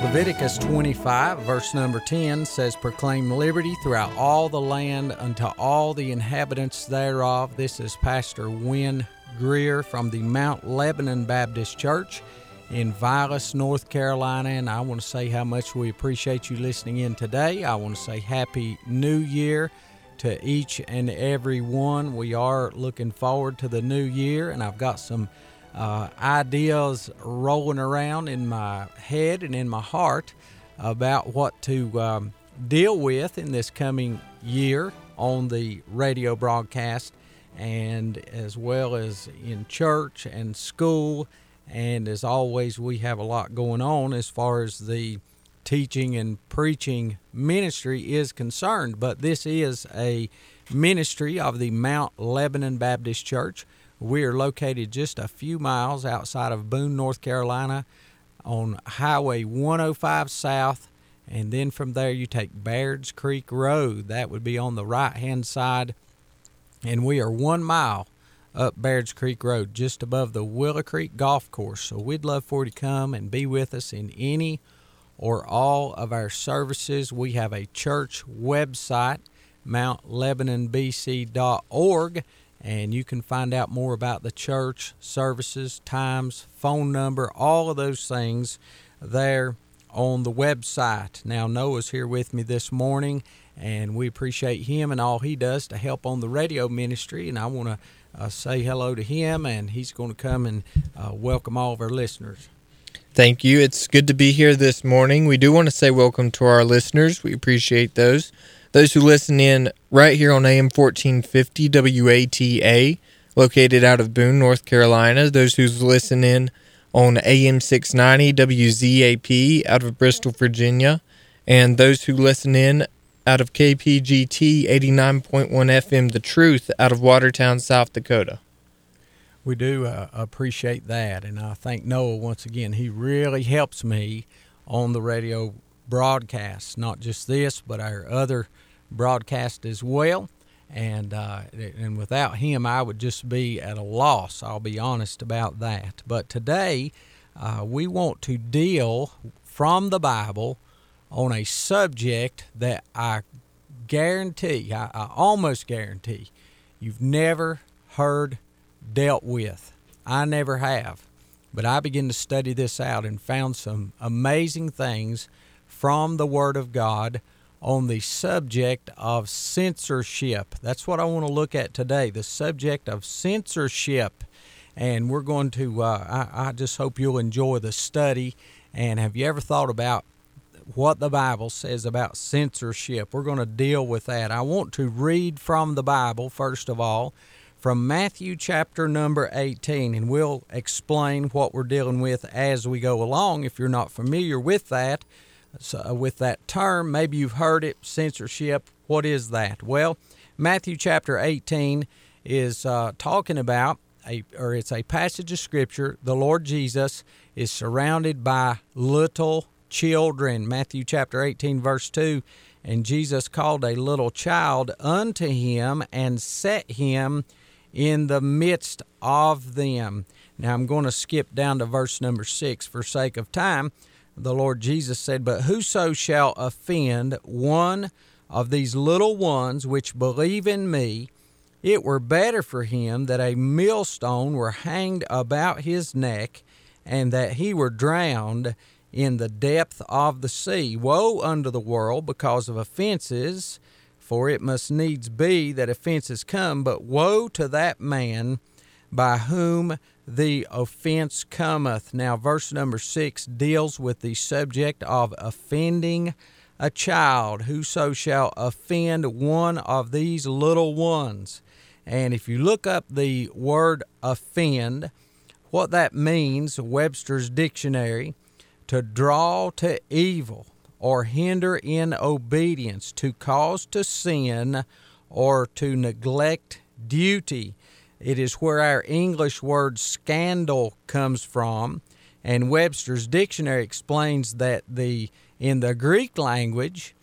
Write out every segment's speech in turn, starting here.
Leviticus 25, verse number 10 says, "Proclaim liberty throughout all the land unto all the inhabitants thereof." This is Pastor Wynn Greer from the Mount Lebanon Baptist Church in Vilas, North Carolina, and I want to say how much we appreciate you listening in today. I want to say Happy New Year to each and every one. We are looking forward to the new year, and I've got some ideas rolling around in my head and in my heart about what to deal with in this coming year on the radio broadcast, and as well as in church and school. And as always, we have a lot going on as far as the teaching and preaching ministry is concerned. But this is a ministry of the Mount Lebanon Baptist Church. We are located just a few miles outside of Boone, North Carolina, on Highway 105 South, and then from there you take Baird's Creek Road. That would be on the right-hand side, and we are 1 mile up Baird's Creek Road, just above the Willow Creek Golf Course. So we'd love for you to come and be with us in any or all of our services. We have a church website, mountlebanonbc.org, and you can find out more about the church, services, times, phone number, all of those things there on the website. Now, Noah's here with me this morning, and we appreciate him and all he does to help on the radio ministry, and I want to say hello to him, and he's going to come and welcome all of our listeners. Thank you. It's good to be here this morning. We do want to say welcome to our listeners. We appreciate those. Those who listen in right here on AM 1450 WATA, located out of Boone, North Carolina. Those who listen in on AM 690 WZAP out of Bristol, Virginia. And those who listen in out of KPGT 89.1 FM The Truth out of Watertown, South Dakota. We do appreciate that, and I thank Noah once again. He really helps me on the radio broadcast, not just this, but our other broadcast as well. And without him, I would just be at a loss. I'll be honest about that. But today, we want to deal from the Bible on a subject that I guarantee, I almost guarantee, you've never heard dealt with. I never have. But I began to study this out and found some amazing things from the Word of God on the subject of censorship. That's what I want to look at today, the subject of censorship. And we're going to, I just hope you'll enjoy the study. And have you ever thought about what the Bible says about censorship? We're going to deal with that. I want to read from the Bible, first of all, from Matthew chapter number 18, and we'll explain what we're dealing with as we go along. If you're not familiar with that, with that term, maybe you've heard it, censorship. What is that? Well, Matthew chapter 18 is talking about, it's a passage of Scripture. The Lord Jesus is surrounded by little children. Matthew chapter 18, verse 2, "And Jesus called a little child unto him and set him in the midst of them." Now I'm going to skip down to verse number 6 for sake of time. The Lord Jesus said, "But whoso shall offend one of these little ones which believe in me, it were better for him that a millstone were hanged about his neck, and that he were drowned in the depth of the sea. Woe unto the world because of offenses, for it must needs be that offenses come, but woe to that man by whom the offense cometh." Now, verse number 6 deals with the subject of offending a child. Whoso shall offend one of these little ones. And if you look up the word offend, what that means, Webster's Dictionary, to draw to evil or hinder in obedience, to cause to sin, or to neglect duty. It is where our English word scandal comes from, and Webster's Dictionary explains that in the Greek language,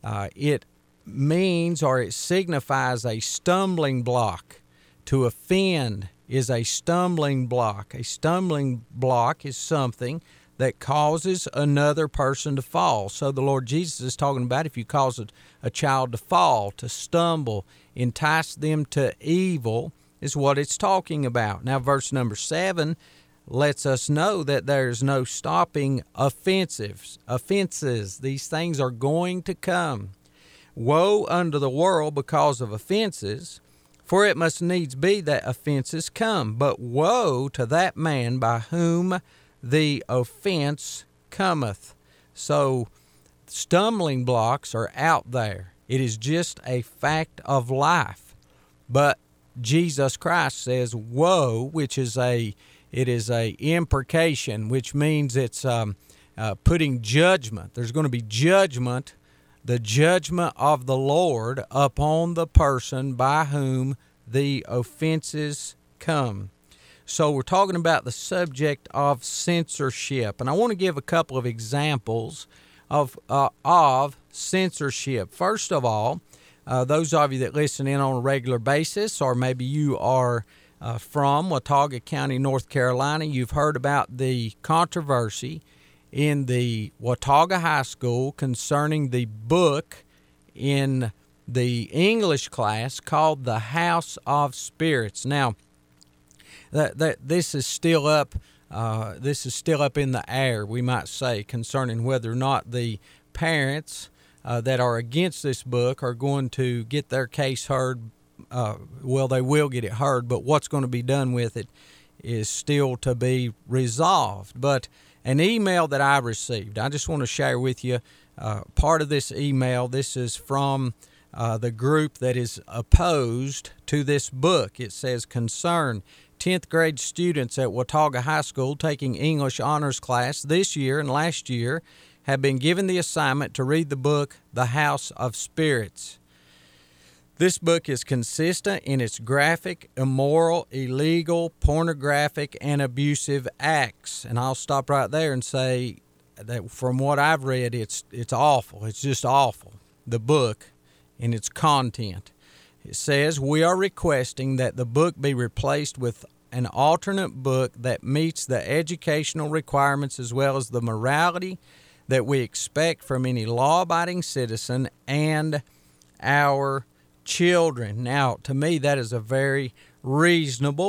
it means, or it signifies, a stumbling block. To offend is a stumbling block. A stumbling block is something that causes another person to fall. So the Lord Jesus is talking about if you cause a child to fall, to stumble, entice them to evil, is what it's talking about. Now, verse number 7 lets us know that there's no stopping offenses. These things are going to come. Woe unto the world because of offenses, for it must needs be that offenses come. But woe to that man by whom the offense cometh. So stumbling blocks are out there. It is just a fact of life. But Jesus Christ says woe, which is a imprecation, which means it's putting judgment. There's going to be judgment, the judgment of the Lord upon the person by whom the offenses come. So we're talking about the subject of censorship, and I want to give a couple of examples of censorship. First of all, those of you that listen in on a regular basis, or maybe you are from Watauga County, North Carolina, you've heard about the controversy in the Watauga High School concerning the book in the English class called The House of Spirits. Now, this is still up. This is still up in the air, we might say, concerning whether or not the parents that are against this book are going to get their case heard. Well, they will get it heard, but what's going to be done with it is still to be resolved. But an email that I received, I just want to share with you part of this email. This is from the group that is opposed to this book. It says, concern 10th grade students at Watauga High School taking English honors class this year and last year have been given the assignment to read the book The House of Spirits. This book is consistent in its graphic, immoral, illegal, pornographic, and abusive acts. And I'll stop right there and say that from what I've read, it's awful. It's just awful, the book and its content. It says, we are requesting that the book be replaced with an alternate book that meets the educational requirements as well as the morality that we expect from any law-abiding citizen and our children. Now, to me, that is a very reasonable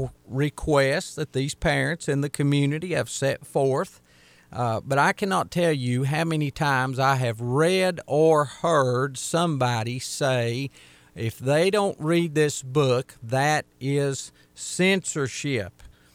request that these parents in the community have set forth. But I cannot tell you how many times I have read or heard somebody say, if they don't read this book, that is censorship.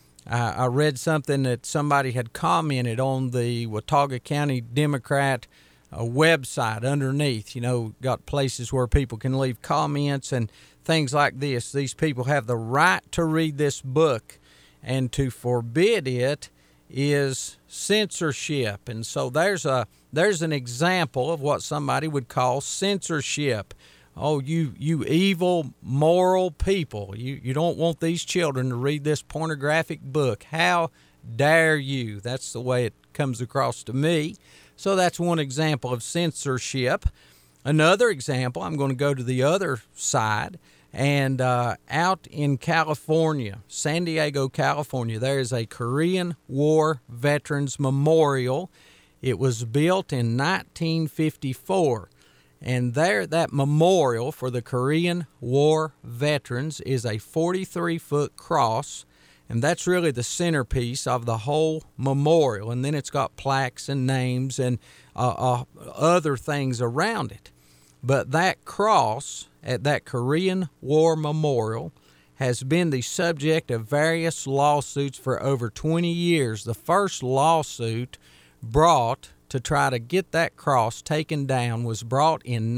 I read something that somebody had commented on the Watauga County Democrat website underneath. You know, got places where people can leave comments and things like this. These people have the right to read this book, and to forbid it is censorship. And so there's an example of what somebody would call censorship. Oh, you evil, moral people. You don't want these children to read this pornographic book. How dare you? That's the way it comes across to me. So that's one example of censorship. Another example, I'm going to go to the other side. And out in California, San Diego, California, there is a Korean War Veterans Memorial. It was built in 1954. And there, that memorial for the Korean War veterans is a 43-foot cross, and that's really the centerpiece of the whole memorial. And then it's got plaques and names and other things around it. But that cross at that Korean War memorial has been the subject of various lawsuits for over 20 years. The first lawsuit brought to try to get that cross taken down was brought in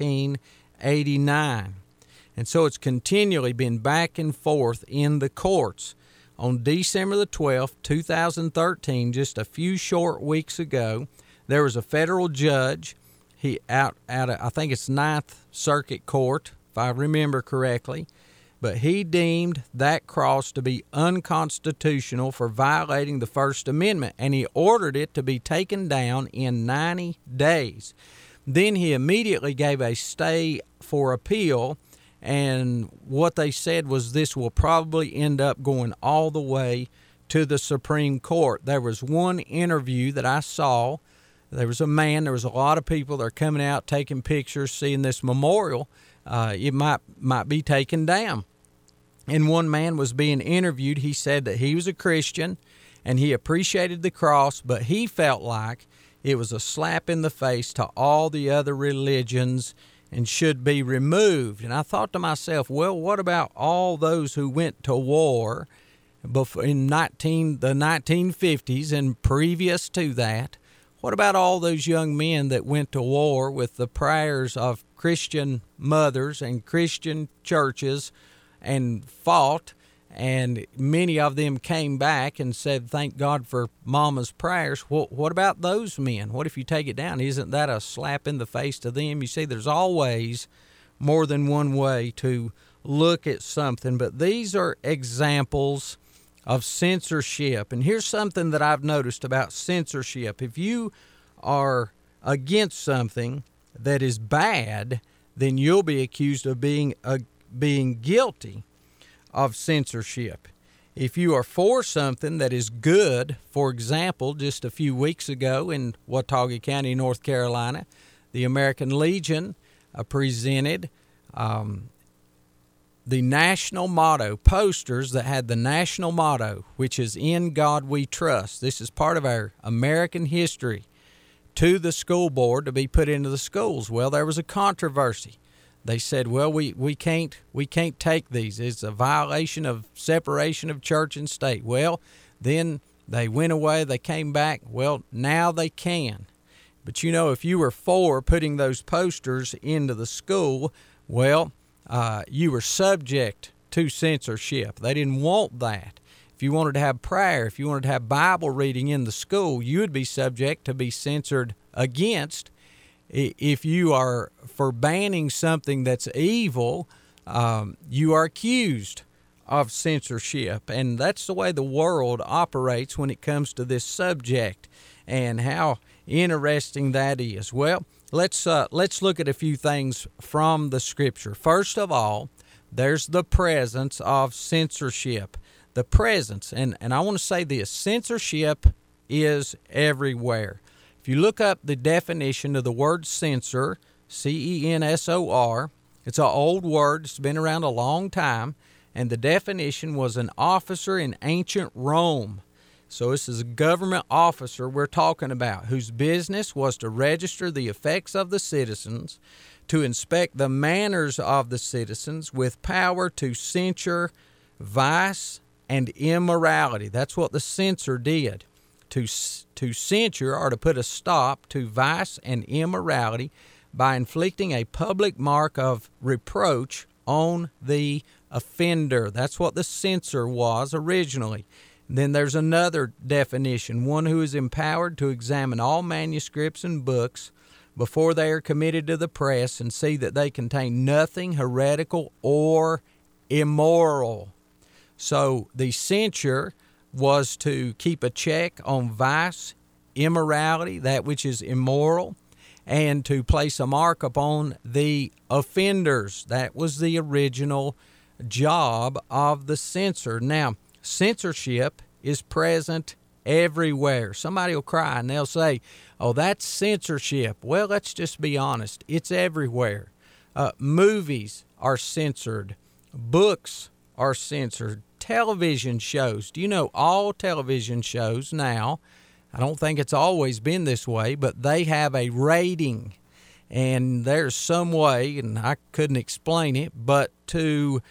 1989. And so it's continually been back and forth in the courts. On December the 12th, 2013, just a few short weeks ago, there was a federal judge, I think it's Ninth Circuit Court, if I remember correctly, but he deemed that cross to be unconstitutional for violating the First Amendment, and he ordered it to be taken down in 90 days. Then he immediately gave a stay for appeal, and what they said was this will probably end up going all the way to the Supreme Court. There was one interview that I saw. There was a man, there was a lot of people that are coming out, taking pictures, seeing this memorial. It might be taken down. And one man was being interviewed. He said that he was a Christian and he appreciated the cross, but he felt like it was a slap in the face to all the other religions and should be removed. And I thought to myself, well, what about all those who went to war in the 1950s and previous to that? What about all those young men that went to war with the prayers of Christian mothers and Christian churches and fought, and many of them came back and said, thank God for Mama's prayers? What about those men? What if you take it down? Isn't that a slap in the face to them? You see, there's always more than one way to look at something, but these are examples of censorship. And here's something that I've noticed about censorship. If you are against something that is bad, then you'll be accused of being guilty of censorship. If you are for something that is good, for example, just a few weeks ago in Watauga County, North Carolina, the American Legion presented the national motto, posters that had the national motto, which is "In God We Trust." This is part of our American history, to the school board to be put into the schools. Well, there was a controversy. They said, well, we can't take these. It's a violation of separation of church and state. Well, then they went away, they came back. Well, now they can. But you know, if you were for putting those posters into the school, well, you were subject to censorship. They didn't want that. If you wanted to have prayer, if you wanted to have Bible reading in the school, you would be subject to be censored against. If you are for banning something that's evil, you are accused of censorship. And that's the way the world operates when it comes to this subject, and how interesting that is. Well, let's look at a few things from the Scripture. First of all, there's the presence of censorship. The presence, and I want to say this, censorship is everywhere. If you look up the definition of the word censor, C-E-N-S-O-R, it's an old word, it's been around a long time, and the definition was an officer in ancient Rome. So this is a government officer we're talking about, whose business was to register the effects of the citizens, to inspect the manners of the citizens, with power to censure vice and immorality. That's what the censor did. To censure, or to put a stop to vice and immorality by inflicting a public mark of reproach on the offender. That's what the censor was originally. Then there's another definition, one who is empowered to examine all manuscripts and books before they are committed to the press and see that they contain nothing heretical or immoral. So the censure was to keep a check on vice, immorality, that which is immoral, and to place a mark upon the offenders. That was the original job of the censor. Now, censorship is present everywhere. Somebody will cry and they'll say, oh, that's censorship. Well, let's just be honest. It's everywhere. Movies are censored. Books are censored. Television shows. Do you know all television shows now, I don't think it's always been this way, but they have a rating. And there's some way, and I couldn't explain it, but to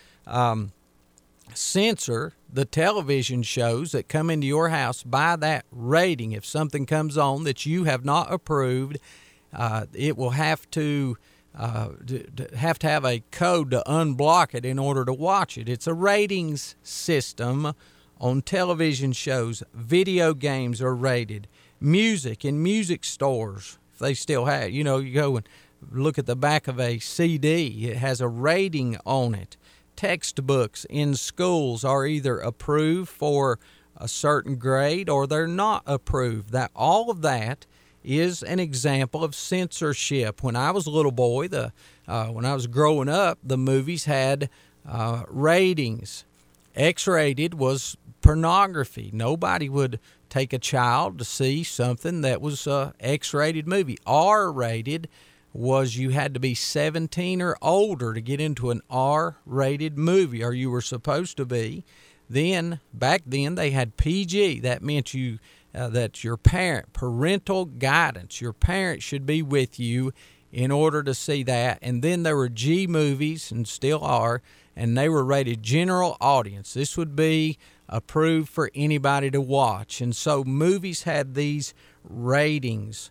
censor the television shows that come into your house by that rating. If something comes on that you have not approved, it will have to have a code to unblock it in order to watch it. It's a ratings system on television shows. Video games are rated. Music in music stores, if they still have, you go and look at the back of a CD, it has a rating on it. Textbooks in schools are either approved for a certain grade or they're not approved. That all of that is an example of censorship. When I was a little boy, when I was growing up, the movies had ratings. X-rated was pornography. Nobody would take a child to see something that was a X-rated movie. R-rated was you had to be 17 or older to get into an R-rated movie, or you were supposed to be. Then, back then, they had PG. That meant that your parental guidance, your parents should be with you in order to see that. And then there were G movies, and still are, and they were rated general audience. This would be approved for anybody to watch. And so movies had these ratings.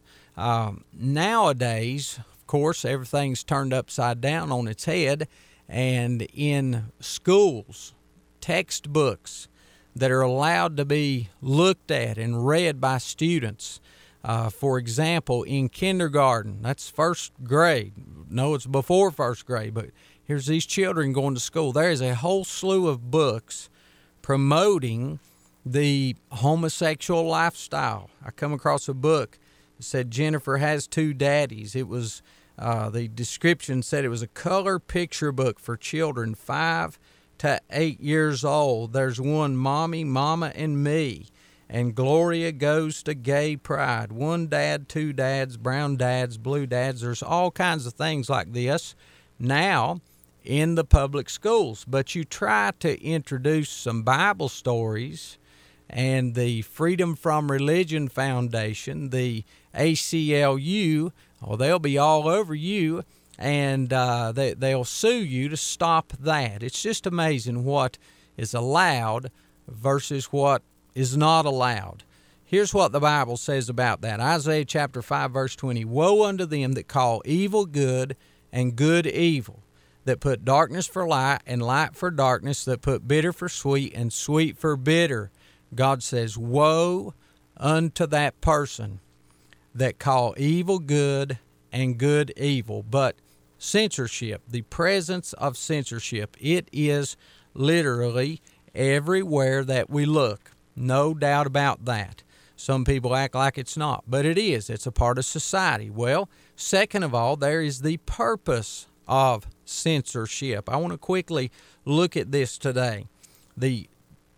Nowadays, of course, everything's turned upside down on its head, and in schools, textbooks that are allowed to be looked at and read by students. For example, in kindergarten, that's first grade. No, it's before first grade, but here's these children going to school. There is a whole slew of books promoting the homosexual lifestyle. I come across a book that said Jennifer has two daddies. It was the description said it was a color picture book for children 5 to 8 years old. There's one, Mommy, Mama, and Me. And Gloria goes to gay pride. One dad, two dads, brown dads, blue dads. There's all kinds of things like this now in the public schools. But you try to introduce some Bible stories, and the Freedom from Religion Foundation, the ACLU, they'll be all over you, and they'll sue you to stop that. It's just amazing what is allowed versus what is not allowed. Here's what the Bible says about that. Isaiah chapter 5, verse 20. Woe unto them that call evil good and good evil, that put darkness for light and light for darkness, that put bitter for sweet and sweet for bitter. God says, woe unto that person that call evil good and good evil. But censorship, the presence of censorship, it is literally everywhere that we look. No doubt about that. Some people act like it's not, but it is. It's a part of society. Well, second of all, there is the purpose of censorship. I want to quickly look at this today. The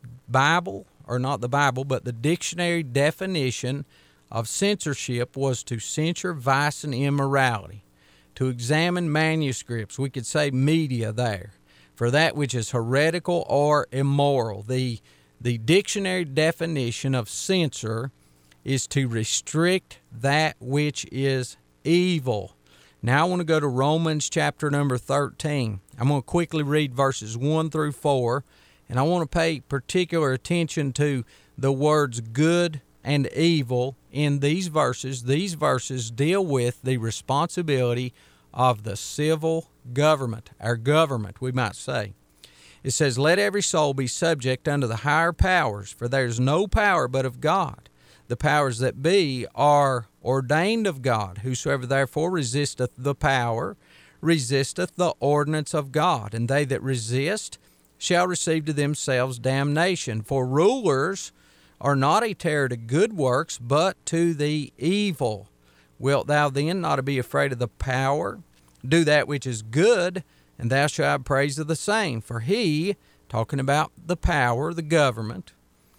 Bible, or not the Bible, but the dictionary definition of censorship was to censure vice and immorality, to examine manuscripts, we could say media there, for that which is heretical or immoral. The dictionary definition of censor is to restrict that which is evil. Now I want to go to Romans chapter number 13. I'm going to quickly read verses 1 through 4, and I want to pay particular attention to the words good and evil in these verses. These verses deal with the responsibility of the civil government, our government, we might say. It says, let every soul be subject unto the higher powers, for there is no power but of God. The powers that be are ordained of God. Whosoever therefore resisteth the power, resisteth the ordinance of God. And they that resist shall receive to themselves damnation. For rulers are not a terror to good works, but to the evil. Wilt thou then not be afraid of the power? Do that which is good, and thou shalt have praise of the same. For he, talking about the power, the government,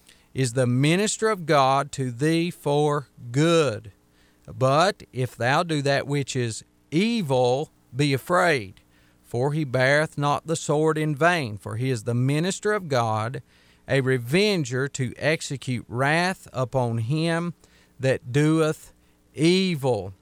is the minister of God to thee for good. But if thou do that which is evil, be afraid. For he beareth not the sword in vain. For he is the minister of God, a revenger to execute wrath upon him that doeth evil.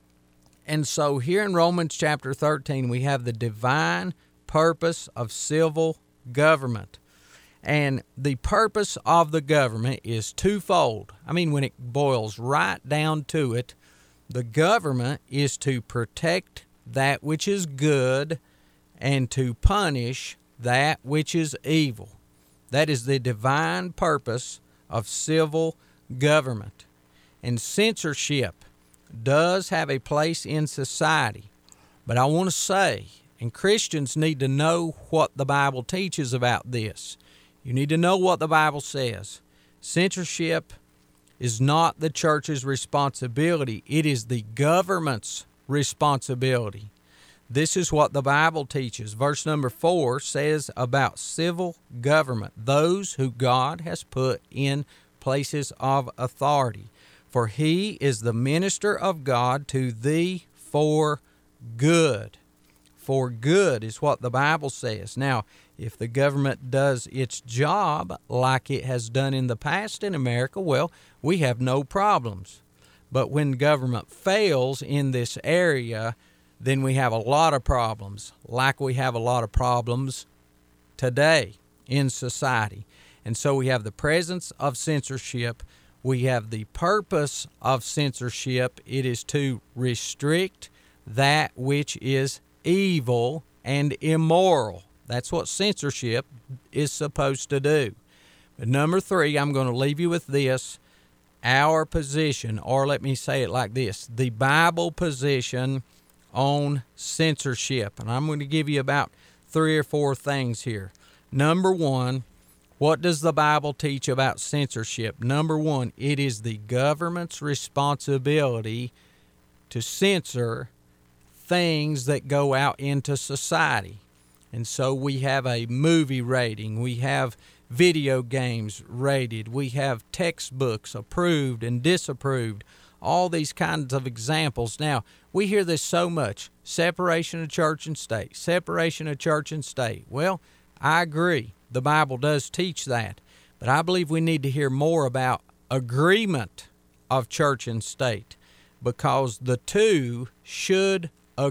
And so here in Romans chapter 13, we have the divine purpose of civil government. And the purpose of the government is twofold. I mean, when it boils right down to it, the government is to protect that which is good and to punish that which is evil. That is the divine purpose of civil government. And censorship does have a place in society. But I want to say, and Christians need to know what the Bible teaches about this. You need to know what the Bible says. Censorship is not the church's responsibility. It is the government's responsibility. This is what the Bible teaches. Verse number 4 says about civil government, those who God has put in places of authority. For he is the minister of God to thee for good. For good is what the Bible says. Now, if the government does its job like it has done in the past in America, well, we have no problems. But when government fails in this area, then we have a lot of problems, like we have a lot of problems today in society. And so we have the presence of censorship. We have the purpose of censorship. It is to restrict that which is evil and immoral. That's what censorship is supposed to do. But number 3, I'm going to leave you with this. Our position, or let me say it like this, the Bible position on censorship. And I'm going to give you about 3 or 4 things here. Number 1, what does the Bible teach about censorship? Number 1, it is the government's responsibility to censor things that go out into society. And so we have a movie rating, we have video games rated, we have textbooks approved and disapproved, all these kinds of examples. Now, we hear this so much, separation of church and state, separation of church and state. Well, I agree, the Bible does teach that, but I believe we need to hear more about agreement of church and state, because the two should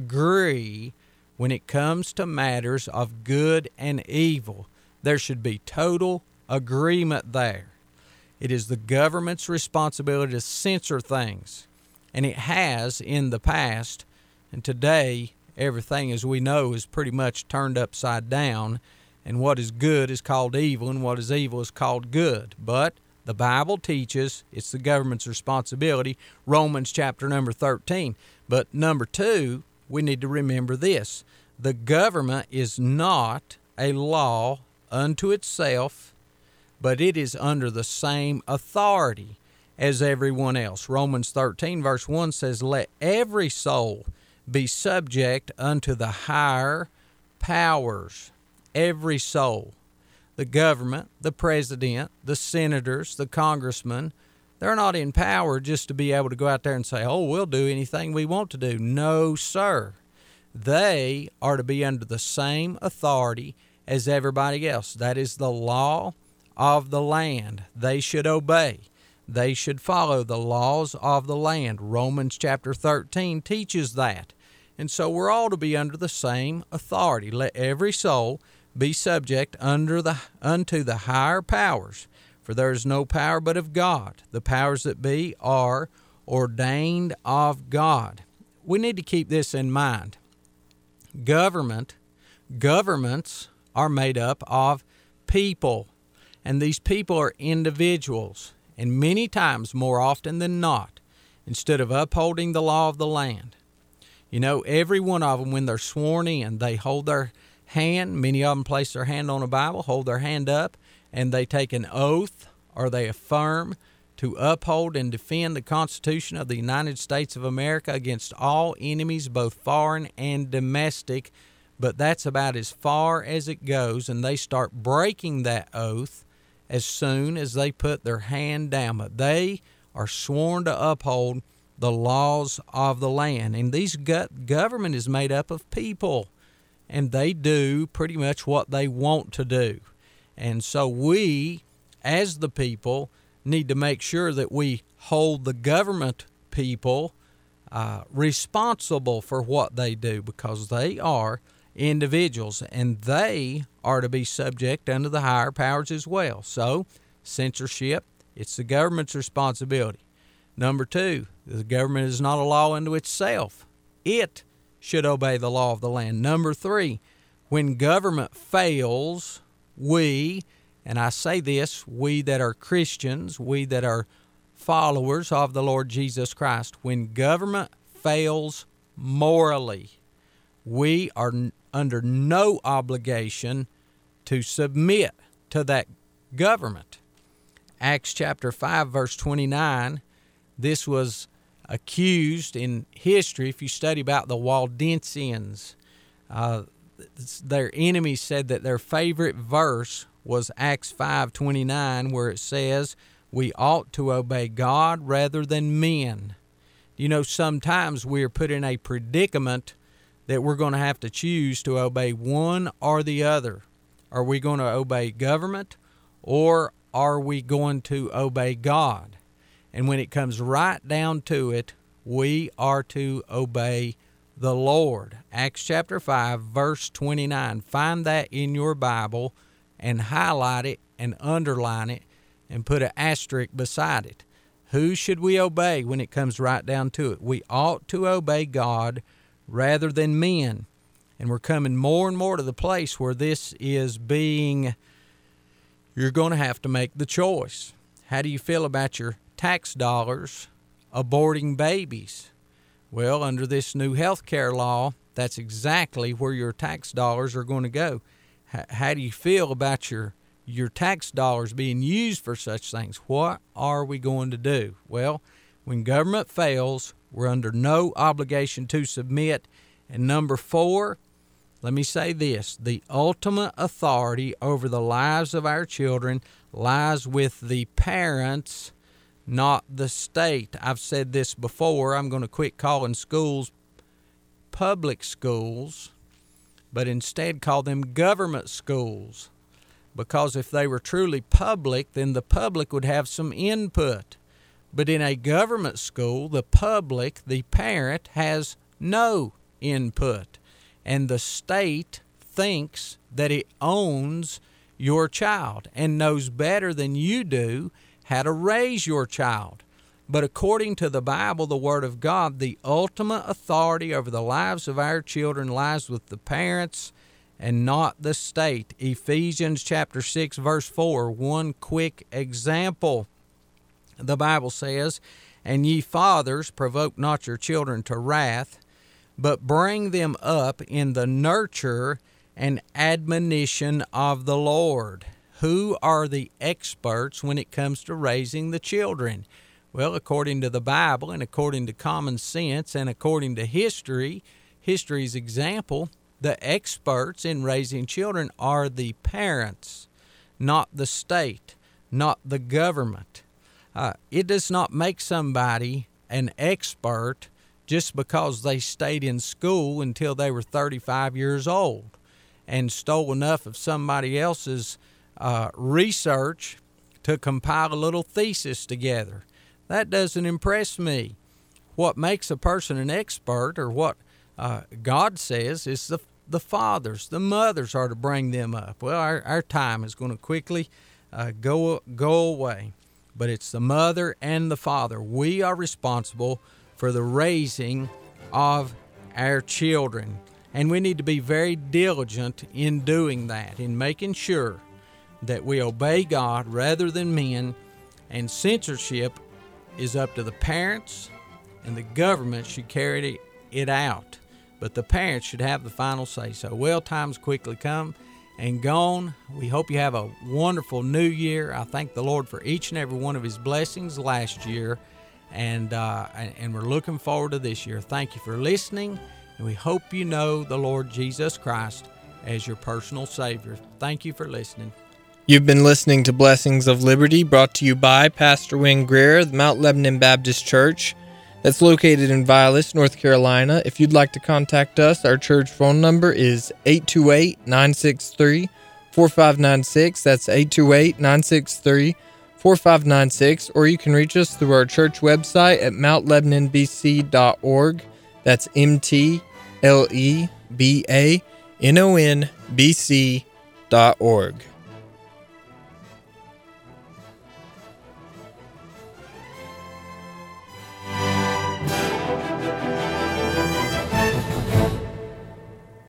agree when it comes to matters of good and evil. There should be total agreement there. It is the government's responsibility to censor things, and it has in the past, and today everything, as we know, is pretty much turned upside down, and what is good is called evil, and what is evil is called good. But the Bible teaches it's the government's responsibility, Romans chapter number 13. But number 2, we need to remember this. The government is not a law unto itself, but it is under the same authority as everyone else. Romans 13 verse 1 says, let every soul be subject unto the higher powers. Every soul. The government, the president, the senators, the congressmen, they're not in power just to be able to go out there and say, oh, we'll do anything we want to do. No, sir. They are to be under the same authority as everybody else. That is the law of the land. They should obey. They should follow the laws of the land. Romans chapter 13 teaches that. And so we're all to be under the same authority. Let every soul be subject unto the higher powers. For there is no power but of God. The powers that be are ordained of God. We need to keep this in mind. Governments are made up of people, and these people are individuals. And many times, more often than not, instead of upholding the law of the land, you know, every one of them, when they're sworn in, they hold their hand. Many of them place their hand on a Bible, hold their hand up, and they take an oath, or they affirm to uphold and defend the Constitution of the United States of America against all enemies, both foreign and domestic. But that's about as far as it goes, and they start breaking that oath as soon as they put their hand down. But they are sworn to uphold the laws of the land. And these government is made up of people, and they do pretty much what they want to do. And so we, as the people, need to make sure that we hold the government people responsible for what they do, because they are individuals, and they are to be subject unto the higher powers as well. So, censorship, it's the government's responsibility. Number 2, the government is not a law unto itself. It should obey the law of the land. Number 3, when government fails, we, and I say this, we that are Christians, we that are followers of the Lord Jesus Christ, when government fails morally, we are under no obligation to submit to that government. Acts chapter 5 verse 29, this was accused in history, if you study about the Waldensians, their enemies said that their favorite verse was Acts 5:29, where it says, we ought to obey God rather than men. You know, sometimes we are put in a predicament that we're going to have to choose to obey one or the other. Are we going to obey government, or are we going to obey God? And when it comes right down to it, we are to obey the Lord. Acts chapter 5, verse 29. Find that in your Bible and highlight it and underline it and put an asterisk beside it. Who should we obey when it comes right down to it? We ought to obey God rather than men. And we're coming more and more to the place where this is being, you're going to have to make the choice. How do you feel about your tax dollars aborting babies? Well, under this new health care law, that's exactly where your tax dollars are going to go. How do you feel about your tax dollars being used for such things? What are we going to do? Well, when government fails, we're under no obligation to submit. And number 4, let me say this: the ultimate authority over the lives of our children lies with the parents, not the state. I've said this before. I'm going to quit calling schools public schools, but instead call them government schools. Because if they were truly public, then the public would have some input. But in a government school, the public, the parent, has no input. And the state thinks that it owns your child and knows better than you do how to raise your child. But according to the Bible, the Word of God, the ultimate authority over the lives of our children lies with the parents and not the state. Ephesians chapter 6, verse 4, one quick example. The Bible says, and ye fathers, provoke not your children to wrath, but bring them up in the nurture and admonition of the Lord. Who are the experts when it comes to raising the children? Well, according to the Bible and according to common sense and according to history's example, the experts in raising children are the parents, not the state, not the government. It does not make somebody an expert just because they stayed in school until they were 35 years old and stole enough of somebody else's research to compile a little thesis together. That doesn't impress me. What makes a person an expert, or what God says, is the fathers, the mothers are to bring them up. Well, our time is going to quickly go away, but it's the mother and the father. We are responsible for the raising of our children, and we need to be very diligent in doing that, in making sure that we obey God rather than men, and censorship is up to the parents, and the government should carry it out. But the parents should have the final say so. Well, time's quickly come and gone. We hope you have a wonderful new year. I thank the Lord for each and every one of his blessings last year, and we're looking forward to this year. Thank you for listening, and we hope you know the Lord Jesus Christ as your personal Savior. Thank you for listening. You've been listening to Blessings of Liberty, brought to you by Pastor Wayne Greer of the Mount Lebanon Baptist Church. That's located in Vilas, North Carolina. If you'd like to contact us, our church phone number is 828-963-4596. That's 828-963-4596. Or you can reach us through our church website at mountlebanonbc.org. That's mtlebanon.bc.org.